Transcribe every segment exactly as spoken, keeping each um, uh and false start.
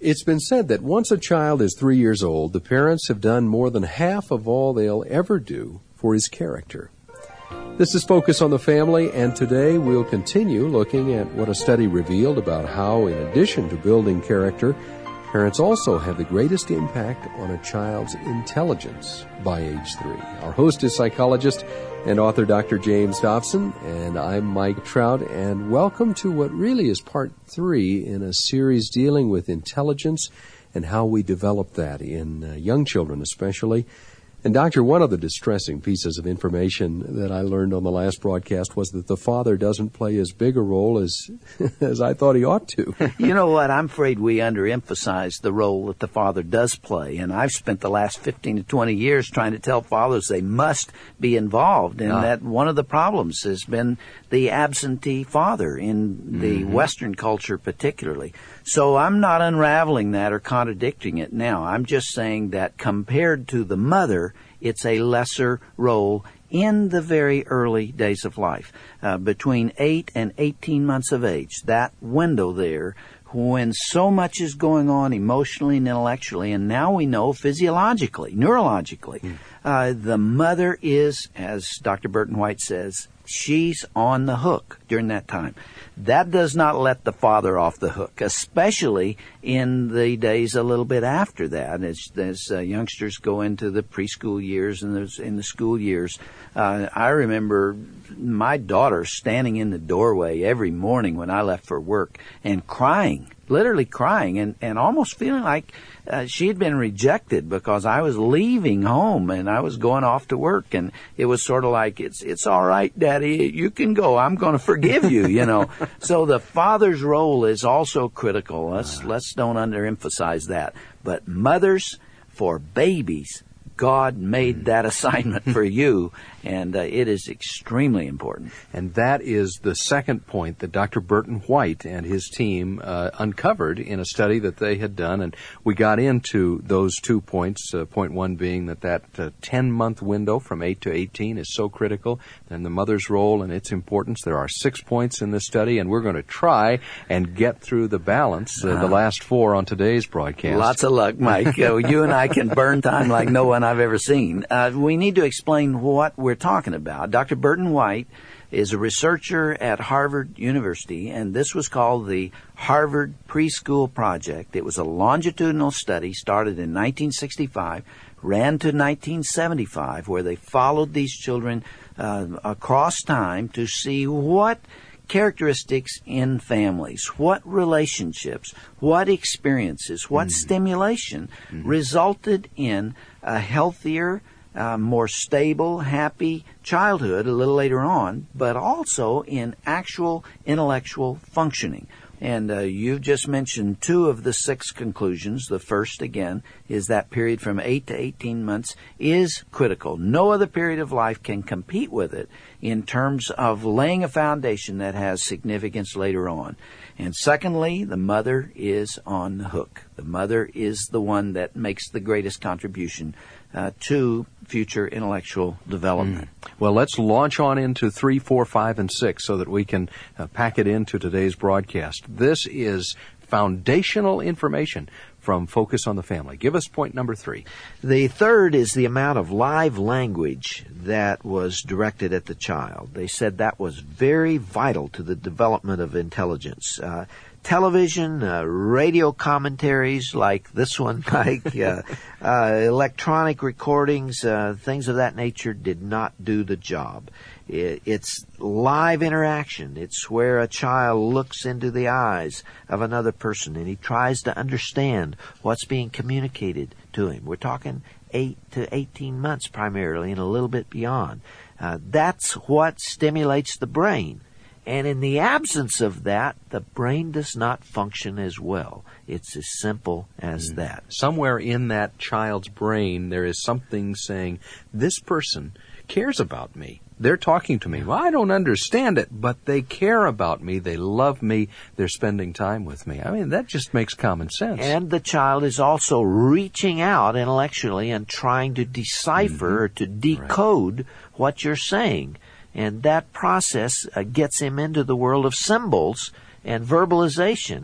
It's been said that once a child is three years old, the parents have done more than half of all they'll ever do for his character. This is Focus on the Family, and today we'll continue looking at what a study revealed about how, in addition to building character, parents also have the greatest impact on a child's intelligence by age three. Our host is psychologist and author Doctor James Dobson, and I'm Mike Trout, and welcome to what really is part three in a series dealing with intelligence and how we develop that in uh, young children especially. And Doctor, one of the distressing pieces of information that I learned on the last broadcast was that the father doesn't play as big a role as as I thought he ought to. You know what? I'm afraid we underemphasize the role that the father does play. And I've spent the last fifteen to twenty years trying to tell fathers they must be involved. And ah. that one of the problems has been the absentee father in the mm-hmm. Western culture particularly. So I'm not unraveling that or contradicting it now. I'm just saying that compared to the mother, it's a lesser role in the very early days of life. Uh, between eight and eighteen months of age, that window there, when so much is going on emotionally and intellectually, and now we know physiologically, neurologically, mm. uh, the mother is, as Doctor Burton White says, she's on the hook during that time. That does not let the father off the hook, especially in the days a little bit after that, as, as uh, youngsters go into the preschool years and those in the school years. Uh, I remember my daughter standing in the doorway every morning when I left for work and crying, literally crying, and, and almost feeling like uh, she had been rejected because I was leaving home and I was going off to work, and it was sort of like, it's it's all right, Daddy, you can go, I'm going to forgive you, you know. So the father's role is also critical. Let's, let's don't underemphasize that. But mothers, for babies, God made that assignment for you, and uh, it is extremely important. And that is the second point that Doctor Burton White and his team uh, uncovered in a study that they had done, and we got into those two points, uh, point one being that that uh, ten-month window from eight to eighteen is so critical, and the mother's role and its importance. There are six points in this study, and we're going to try and get through the balance, uh, uh, the last four on today's broadcast. Lots of luck, Mike. uh, you and I can burn time like no one I've ever seen. Uh, we need to explain what we're talking about. Doctor Burton White is a researcher at Harvard University, and this was called the Harvard Preschool Project. It was a longitudinal study started in nineteen sixty-five, ran to nineteen seventy-five, where they followed these children uh, across time to see what characteristics in families, what relationships, what experiences, what mm-hmm. stimulation mm-hmm. resulted in a healthier, uh, more stable, happy childhood a little later on, but also in actual intellectual functioning. And uh, you've just mentioned two of the six conclusions. The first, again, is that period from eight to eighteen months is critical. No other period of life can compete with it in terms of laying a foundation that has significance later on. And secondly, the mother is on the hook. The mother is the one that makes the greatest contribution uh, to future intellectual development. Mm. Well, let's launch on into three, four, five, and six so that we can uh, pack it into today's broadcast. This is foundational information from Focus on the Family. Give us point number three. The third is the amount of live language that was directed at the child. They said that was very vital to the development of intelligence. Uh, television, uh, radio commentaries like this one, like uh, uh, electronic recordings, uh, things of that nature did not do the job. It, it's live interaction. It's where a child looks into the eyes of another person and he tries to understand what's being communicated to him. We're talking eight to eighteen months primarily and a little bit beyond. Uh, that's what stimulates the brain. And in the absence of that, the brain does not function as well. It's as simple as mm. that. Somewhere in that child's brain, there is something saying, this person cares about me. They're talking to me. Well, I don't understand it, but they care about me. They love me. They're spending time with me. I mean, that just makes common sense. And the child is also reaching out intellectually and trying to decipher mm-hmm. or to decode right. what you're saying. And that process uh, gets him into the world of symbols and verbalization.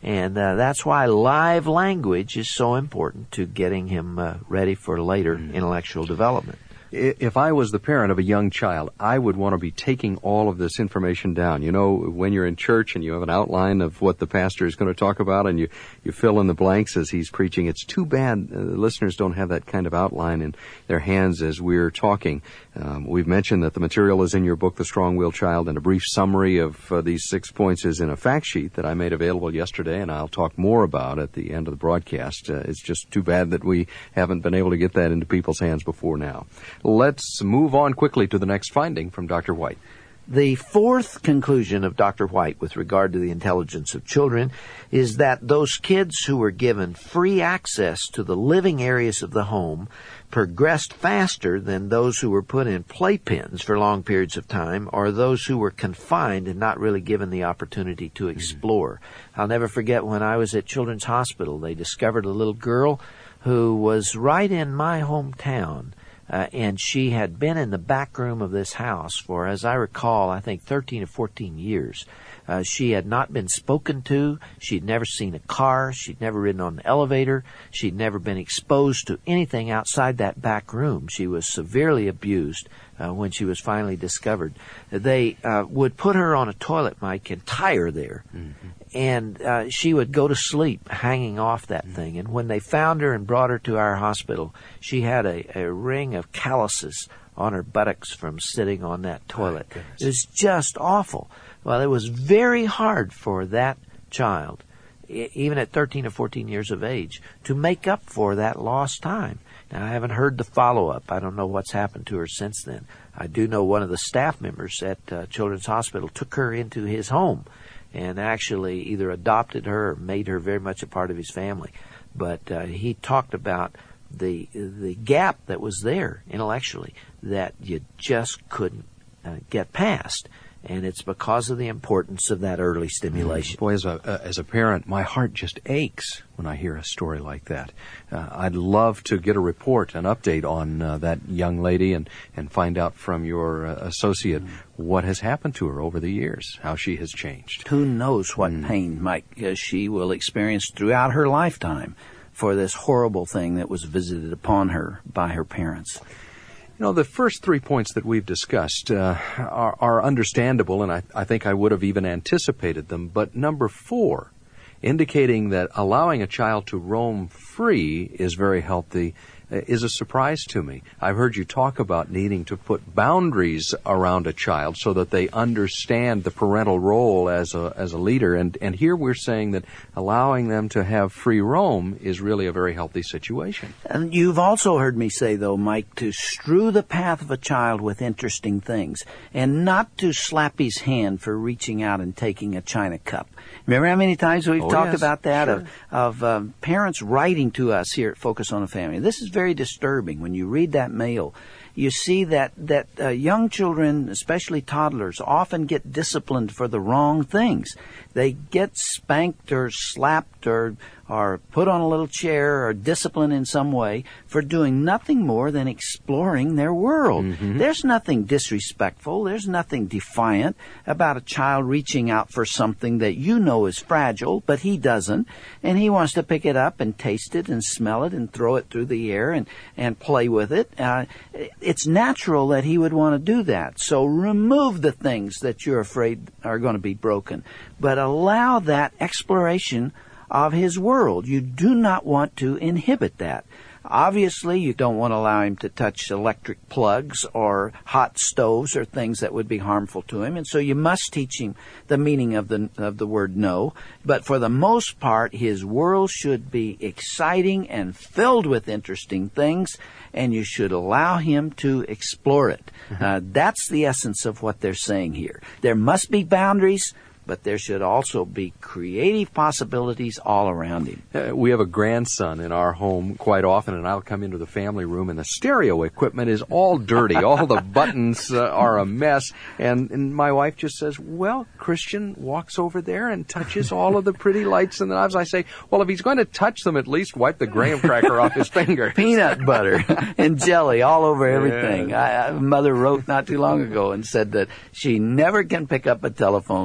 And uh, that's why live language is so important to getting him uh, ready for later mm. intellectual development. If I was the parent of a young child, I would want to be taking all of this information down. You know, when you're in church and you have an outline of what the pastor is going to talk about and you, you fill in the blanks as he's preaching, it's too bad uh, the listeners don't have that kind of outline in their hands as we're talking. Um, we've mentioned that the material is in your book, The Strong-Willed Child, and a brief summary of uh, these six points is in a fact sheet that I made available yesterday, and I'll talk more about at the end of the broadcast. Uh, it's just too bad that we haven't been able to get that into people's hands before now. Let's move on quickly to the next finding from Doctor White. The fourth conclusion of Doctor White with regard to the intelligence of children is that those kids who were given free access to the living areas of the home progressed faster than those who were put in playpens for long periods of time, or those who were confined and not really given the opportunity to explore. Mm-hmm. I'll never forget when I was at Children's Hospital, they discovered a little girl who was right in my hometown. Uh, and she had been in the back room of this house for, as I recall, I think thirteen or fourteen years. Uh, she had not been spoken to. She'd never seen a car. She'd never ridden on an elevator. She'd never been exposed to anything outside that back room. She was severely abused uh, when she was finally discovered. They uh, would put her on a toilet mic and tie her there. Mm-hmm. And uh, she would go to sleep hanging off that mm-hmm. thing. And when they found her and brought her to our hospital, she had a, a ring of calluses on her buttocks from sitting on that toilet. Oh, it was just awful. Well, it was very hard for that child, e- even at thirteen or fourteen years of age, to make up for that lost time. Now, I haven't heard the follow-up. I don't know what's happened to her since then. I do know one of the staff members at uh, Children's Hospital took her into his home and actually either adopted her or made her very much a part of his family. But uh, he talked about the the gap that was there intellectually that you just couldn't uh, get past. And it's because of the importance of that early stimulation. Boy, as a uh, as a parent, my heart just aches when I hear a story like that. Uh, I'd love to get a report, an update on uh, that young lady and, and find out from your uh, associate mm. what has happened to her over the years, how she has changed. Who knows what mm. pain, Mike, uh, she will experience throughout her lifetime for this horrible thing that was visited upon her by her parents. You know, the first three points that we've discussed uh, are, are understandable, and I, I think I would have even anticipated them. But number four, indicating that allowing a child to roam free is very healthy, uh, is a surprise to me. I've heard you talk about needing to put boundaries around a child so that they understand the parental role as a as a leader. And, and here we're saying that allowing them to have free roam is really a very healthy situation. And you've also heard me say, though, Mike, to strew the path of a child with interesting things and not to slap his hand for reaching out and taking a china cup. Remember how many times we've oh, talked yes, about that, sure. of, of um, parents writing to us here at Focus on the Family. This is very disturbing. When you read that mail, you see that, that uh, young children, especially toddlers, often get disciplined for the wrong things. They get spanked or slapped or or put on a little chair or disciplined in some way for doing nothing more than exploring their world. Mm-hmm. There's nothing disrespectful. There's nothing defiant about a child reaching out for something that you know is fragile, but he doesn't, and he wants to pick it up and taste it and smell it and throw it through the air and, and play with it. Uh, it's natural that he would want to do that. So remove the things that you're afraid are going to be broken, but allow that exploration of his world. You do not want to inhibit that. Obviously, you don't want to allow him to touch electric plugs or hot stoves or things that would be harmful to him, and so you must teach him the meaning of the of the word no. But for the most part, his world should be exciting and filled with interesting things, and you should allow him to explore it. Mm-hmm. Uh, that's the essence of what they're saying here. There must be boundaries, but there should also be creative possibilities all around him. Uh, we have a grandson in our home quite often, and I'll come into the family room, and the stereo equipment is all dirty. All the buttons uh, are a mess. And, and my wife just says, well, Christian walks over there and touches all of the pretty lights and the knobs. I say, well, if he's going to touch them, at least wipe the graham cracker off his finger. Peanut butter and jelly all over everything. Yeah. I, I, Mother wrote not too long ago and said that she never can pick up a telephone without it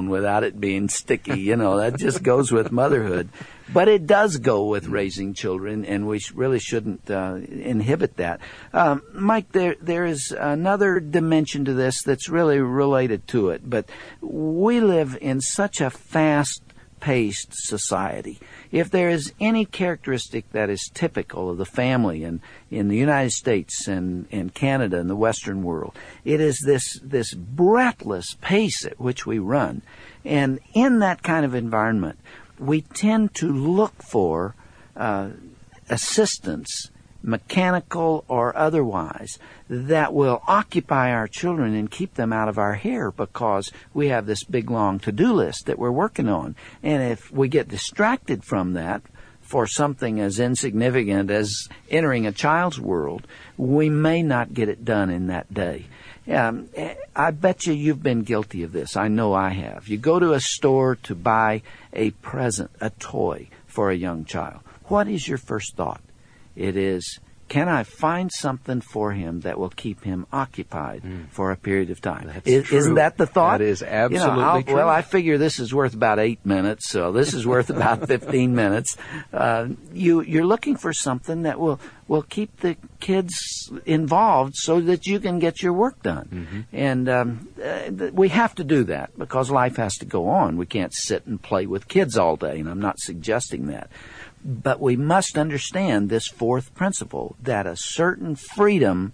toilet being sticky. You know, that just goes with motherhood. But it does go with raising children, and we sh- really shouldn't uh, inhibit that. Um, Mike, there there is another dimension to this that's really related to it. But we live in such a fast-paced society. If there is any characteristic that is typical of the family in, in the United States and, and Canada and the Western world, it is this this breathless pace at which we run. And in that kind of environment, we tend to look for uh, assistance, mechanical or otherwise, that will occupy our children and keep them out of our hair because we have this big, long to-do list that we're working on. And if we get distracted from that for something as insignificant as entering a child's world, we may not get it done in that day. Um, I bet you you've been guilty of this. I know I have. You go to a store to buy a present, a toy for a young child. What is your first thought? It is, can I find something for him that will keep him occupied mm. for a period of time? That's is, true. Isn't that the thought? That is absolutely you know, true. Well, I figure this is worth about eight minutes, so this is worth about fifteen minutes. Uh, you, you're looking for something that will, will keep the kids involved so that you can get your work done. Mm-hmm. And um, uh, we have to do that because life has to go on. We can't sit and play with kids all day, and I'm not suggesting that. But we must understand this fourth principle, that a certain freedom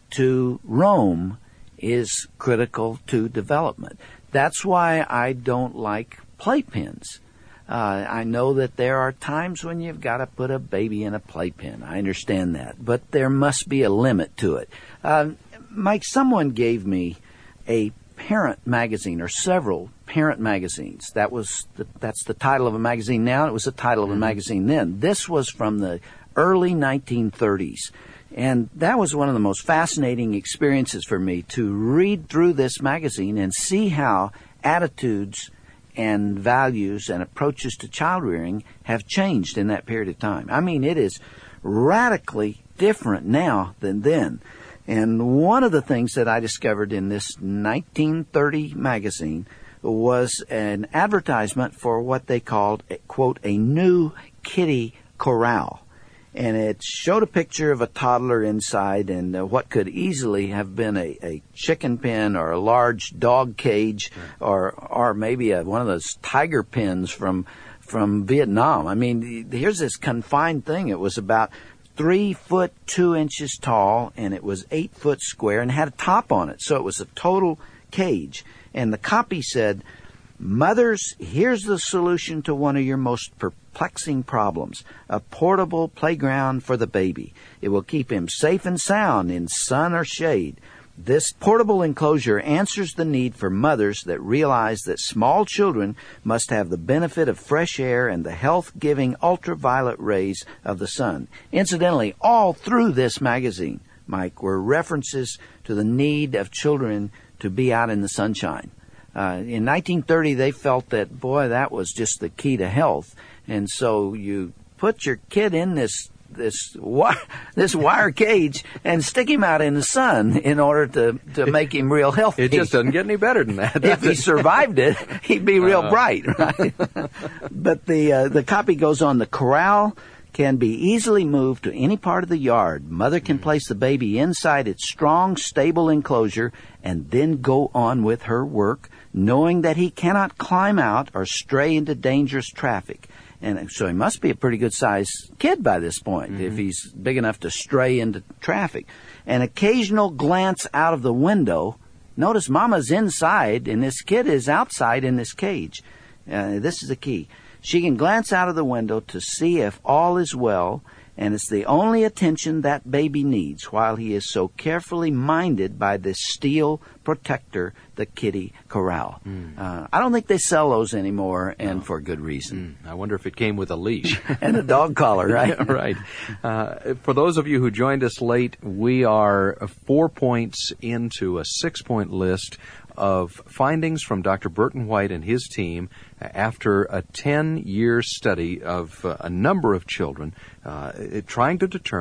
to roam is critical to development. That's why I don't like playpens. Uh, I know that there are times when you've got to put a baby in a playpen. I understand that. But there must be a limit to it. Uh, Mike, someone gave me a parent magazine, or several parent magazines. That was the, that's the title of a magazine now. It was the title of a magazine then. This was from the early nineteen thirties. And that was one of the most fascinating experiences for me, to read through this magazine and see how attitudes and values and approaches to child rearing have changed in that period of time. I mean, it is radically different now than then. And one of the things that I discovered in this nineteen thirty magazine was an advertisement for what they called, quote, a new kiddie corral. And it showed a picture of a toddler inside and uh, what could easily have been a, a chicken pen or a large dog cage, or or maybe a, one of those tiger pens from from Vietnam. I mean, here's this confined thing. It was about three foot two inches tall, and it was eight foot square, and had a top on it. So it was a total cage. And the copy said, "Mothers, here's the solution to one of your most perplexing problems. A portable playground for the baby. It will keep him safe and sound in sun or shade. This portable enclosure answers the need for mothers that realize that small children must have the benefit of fresh air and the health-giving ultraviolet rays of the sun." Incidentally, all through this magazine, Mike, were references to the need of children to be out in the sunshine. Uh, in nineteen thirty, they felt that, boy, that was just the key to health. And so you put your kid in this this wire, this wire cage and stick him out in the sun in order to, to make him real healthy. It just doesn't get any better than that. If he survived it, he'd be real uh. bright, right? But the uh, the copy goes on, the corral can be easily moved to any part of the yard. Mother can place the baby inside its strong, stable enclosure and then go on with her work, knowing that he cannot climb out or stray into dangerous traffic. And so he must be a pretty good-sized kid by this point, mm-hmm. if he's big enough to stray into traffic. An occasional glance out of the window. Notice Mama's inside, and this kid is outside in this cage. Uh, this is the key. She can glance out of the window to see if all is well, and it's the only attention that baby needs while he is so carefully minded by this steel protector, the kiddie corral. Mm. Uh, I don't think they sell those anymore, and no. for good reason. Mm. I wonder if it came with a leash. And a dog collar, right? Yeah, right. Uh, for those of you who joined us late, we are four points into a six-point list of findings from Doctor Burton White and his team after a ten-year study of uh, a number of children, uh, trying to determine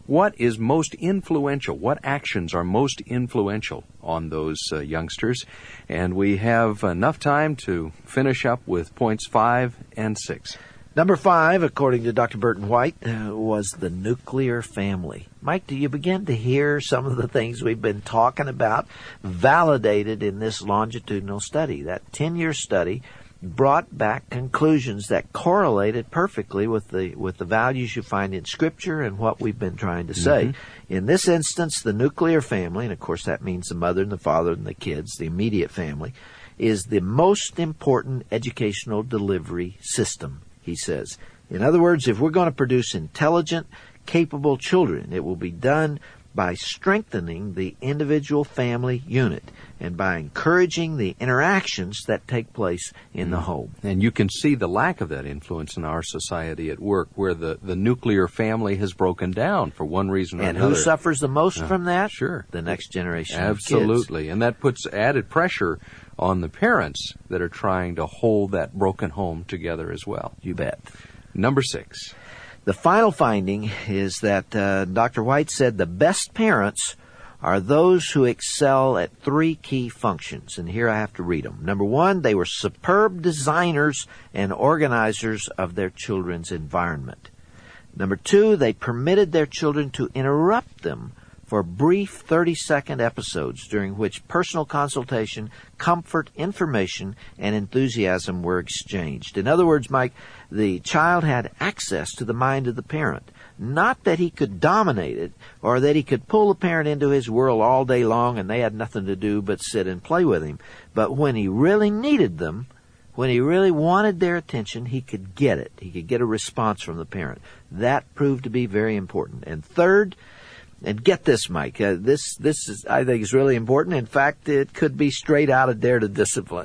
what is most influential? What actions are most influential on those uh, youngsters? And we have enough time to finish up with points five and six. Number five, according to Doctor Burton White, uh, was the nuclear family. Mike, do you begin to hear some of the things we've been talking about validated in this longitudinal study? That ten-year study brought back conclusions that correlated perfectly with the with the values you find in Scripture and what we've been trying to say. Mm-hmm. In this instance, the nuclear family, and of course that means the mother and the father and the kids, the immediate family, is the most important educational delivery system, he says. In other words, if we're going to produce intelligent, capable children, it will be done by strengthening the individual family unit and by encouraging the interactions that take place in the home. And you can see the lack of that influence in our society at work, where the, the nuclear family has broken down for one reason or and another. And who suffers the most uh, from that? Sure. The next generation Absolutely. of kids. And that puts added pressure on the parents that are trying to hold that broken home together as well. You bet. Number six. The final finding is that uh, Doctor White said the best parents are those who excel at three key functions. And here I have to read them. Number one, they were superb designers and organizers of their children's environment. Number two, they permitted their children to interrupt them for brief thirty-second episodes during which personal consultation, comfort, information, and enthusiasm were exchanged. In other words, Mike, the child had access to the mind of the parent. Not that he could dominate it or that he could pull the parent into his world all day long and they had nothing to do but sit and play with him. But when he really needed them, when he really wanted their attention, he could get it. He could get a response from the parent. That proved to be very important. And third, and get this, Mike, uh, this this is I think is really important. In fact, it could be straight out of Dare to Discipline.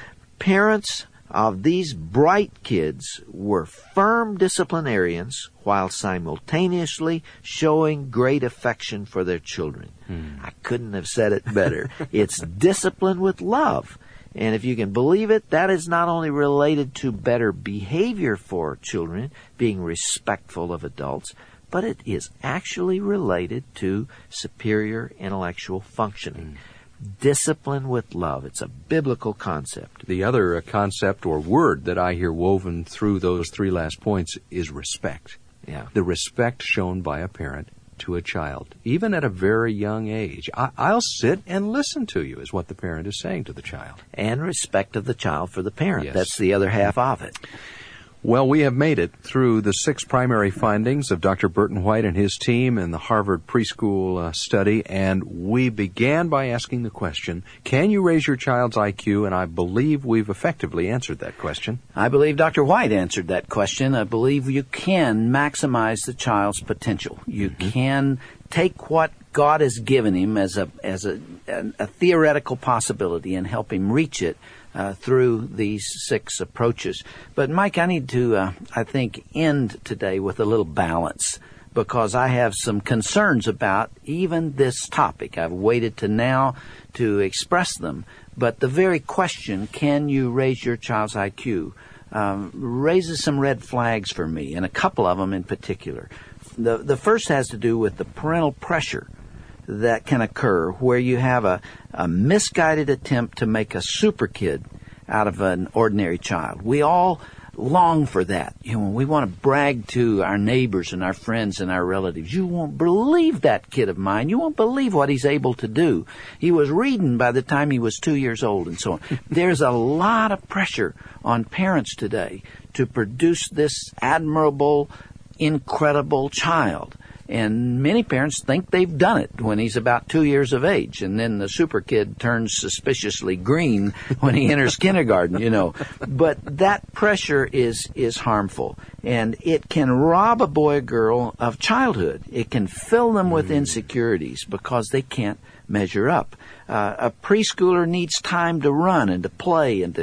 Parents of these bright kids were firm disciplinarians while simultaneously showing great affection for their children. Hmm. I couldn't have said it better. It's discipline with love. And if you can believe it, that is not only related to better behavior for children, being respectful of adults, but it is actually related to superior intellectual functioning. Mm. Discipline with love. It's a biblical concept. The other uh, concept or word that I hear woven through those three last points is respect. Yeah. The respect shown by a parent to a child, even at a very young age. I- I'll sit and listen to you, is what the parent is saying to the child. And respect of the child for the parent. Yes. That's the other half of it. Well, we have made it through the six primary findings of Doctor Burton White and his team in the Harvard preschool uh, study, and we began by asking the question, can you raise your child's I Q? And I believe we've effectively answered that question. I believe Doctor White answered that question. I believe you can maximize the child's potential. You mm-hmm. can take what God has given him as a as a, a, a theoretical possibility and help him reach it Uh, through these six approaches. But, Mike, I need to, uh, I think, end today with a little balance because I have some concerns about even this topic. I've waited to now to express them. But the very question, can you raise your child's I Q, um, raises some red flags for me, and a couple of them in particular. The, the first has to do with the parental pressure that can occur where you have a, a misguided attempt to make a super kid out of an ordinary child. We all long for that. You know, we want to brag to our neighbors and our friends and our relatives. You won't believe that kid of mine. You won't believe what he's able to do. He was reading by the time he was two years old and so on. There's a lot of pressure on parents today to produce this admirable, incredible child. And many parents think they've done it when he's about two years of age. And then the super kid turns suspiciously green when he enters kindergarten, you know. But that pressure is, is harmful. And it can rob a boy or girl of childhood. It can fill them with insecurities because they can't measure up. Uh, a preschooler needs time to run and to play and to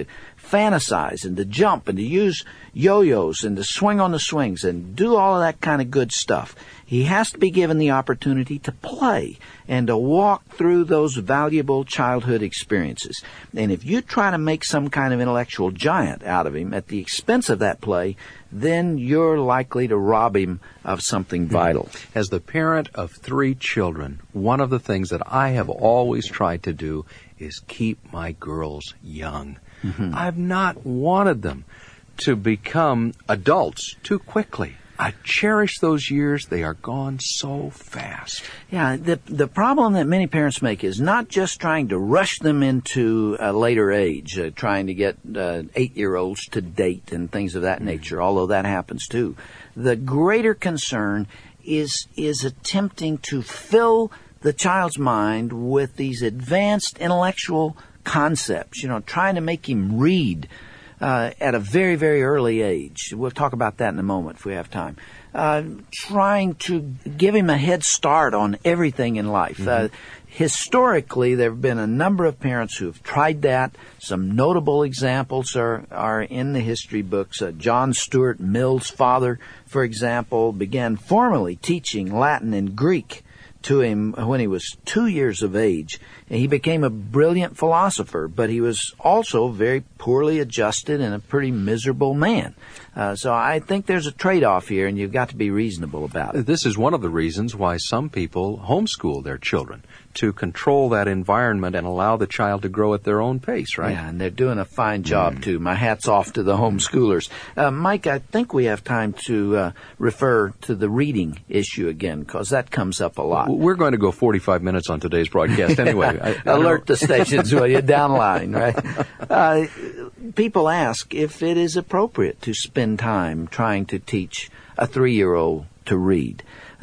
fantasize and to jump and to use yo-yos and to swing on the swings and do all of that kind of good stuff. He has to be given the opportunity to play and to walk through those valuable childhood experiences. And if you try to make some kind of intellectual giant out of him at the expense of that play, then you're likely to rob him of something vital. As the parent of three children, one of the things that I have always tried to do is keep my girls young. Mm-hmm. I've not wanted them to become adults too quickly. I cherish those years. They are gone so fast. Yeah, the the problem that many parents make is not just trying to rush them into a later age, uh, trying to get uh, eight-year-olds to date and things of that mm-hmm. nature, although that happens too. The greater concern is is attempting to fill the child's mind with these advanced intellectual concepts, you know, trying to make him read Uh, at a very, very early age. We'll talk about that in a moment if we have time. Uh, trying to give him a head start on everything in life. Mm-hmm. Uh, historically, there have been a number of parents who have tried that. Some notable examples are, are in the history books. Uh, John Stuart Mill's father, for example, began formally teaching Latin and Greek to him when he was two years of age. And he became a brilliant philosopher, but he was also very poorly adjusted and a pretty miserable man. Uh, so I think there's a trade-off here, and you've got to be reasonable about it. This is one of the reasons why some people homeschool their children, to control that environment and allow the child to grow at their own pace, right? Yeah, and they're doing a fine job, mm. too. My hat's off to the homeschoolers. Uh, Mike, I think we have time to uh, refer to the reading issue again, because that comes up a lot. We're going to go forty-five minutes on today's broadcast anyway. I, I Alert the stations while you're down line, right? Uh, people ask if it is appropriate to spend time trying to teach a three-year-old to read.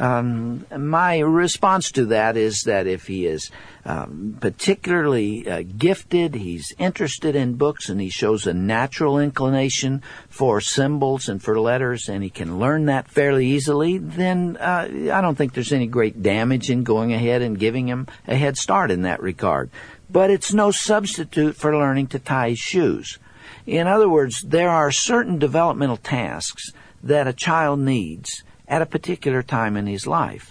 Um, my response to that is that if he is um, particularly uh, gifted, he's interested in books, and he shows a natural inclination for symbols and for letters, and he can learn that fairly easily, then uh, I don't think there's any great damage in going ahead and giving him a head start in that regard. But it's no substitute for learning to tie his shoes. In other words, there are certain developmental tasks that a child needs at a particular time in his life.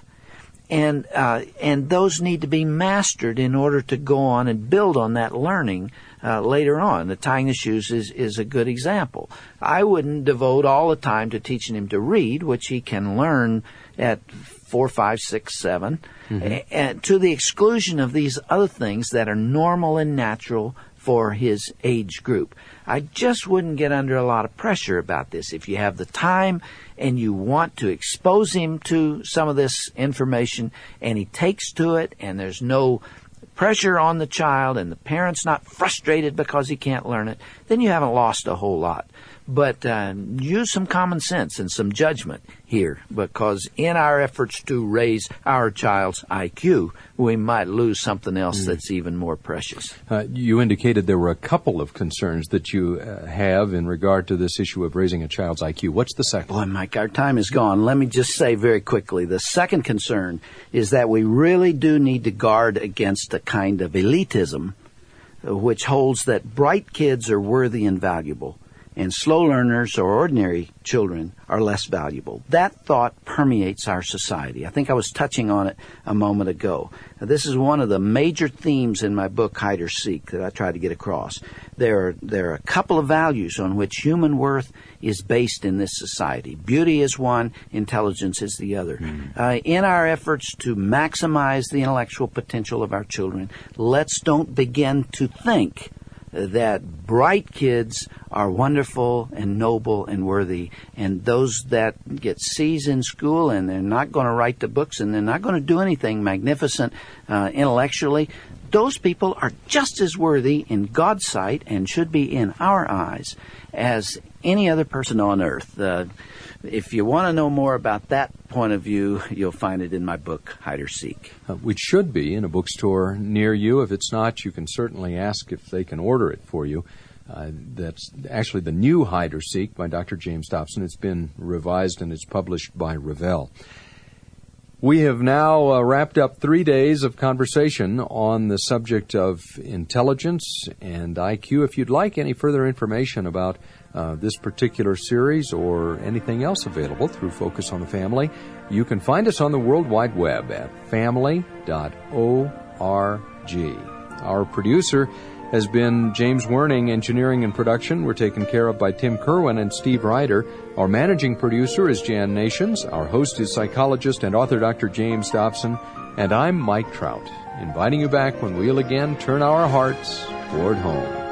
And uh, and those need to be mastered in order to go on and build on that learning uh, later on. The tying the shoes is, is a good example. I wouldn't devote all the time to teaching him to read, which he can learn at four, five, six, seven, mm-hmm. and to the exclusion of these other things that are normal and natural for his age group. I just wouldn't get under a lot of pressure about this. If you have the time and you want to expose him to some of this information and he takes to it and there's no pressure on the child and the parent's not frustrated because he can't learn it, then you haven't lost a whole lot. But uh, use some common sense and some judgment here, because in our efforts to raise our child's I Q, we might lose something else mm. that's even more precious. Uh, you indicated there were a couple of concerns that you uh, have in regard to this issue of raising a child's I Q. What's the second? Boy, Mike, our time is gone. Let me just say very quickly, the second concern is that we really do need to guard against a kind of elitism uh, which holds that bright kids are worthy and valuable, and slow learners or ordinary children are less valuable. That thought permeates our society. I think I was touching on it a moment ago. Now, this is one of the major themes in my book, Hide or Seek, that I try to get across. There are, there are a couple of values on which human worth is based in this society. Beauty is one, intelligence is the other. Mm. Uh, in our efforts to maximize the intellectual potential of our children, let's don't begin to think that bright kids are wonderful and noble and worthy, and those that get C's in school and they're not going to write the books and they're not going to do anything magnificent uh, intellectually, those people are just as worthy in God's sight and should be in our eyes as any other person on earth. Uh, if you want to know more about that point of view, you'll find it in my book, Hide or Seek. Uh, which should be in a bookstore near you. If it's not, you can certainly ask if they can order it for you. Uh, that's actually the new Hide or Seek by Doctor James Dobson. It's been revised and it's published by Revell. We have now uh, wrapped up three days of conversation on the subject of intelligence and I Q. If you'd like any further information about uh, this particular series or anything else available through Focus on the Family, you can find us on the World Wide Web at family dot org. Our producer has been James Werning, engineering and production. We're taken care of by Tim Kerwin and Steve Ryder. Our managing producer is Jan Nations. Our host is psychologist and author Doctor James Dobson. And I'm Mike Trout, inviting you back when we'll again turn our hearts toward home.